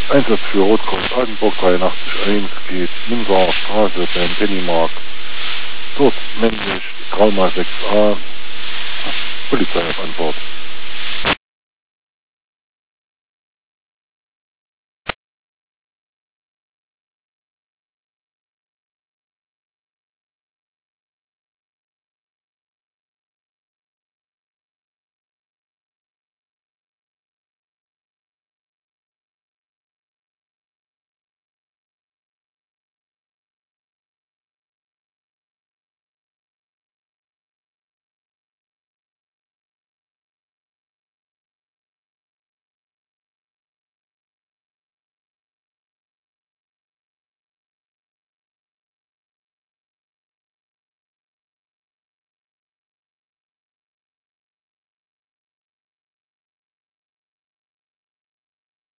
Einsatz für Rotkreuz Altenburg 831 geht Müngerer Straße beim Pennymark. Dort männlich 3x6a. Polizei auf Antwort.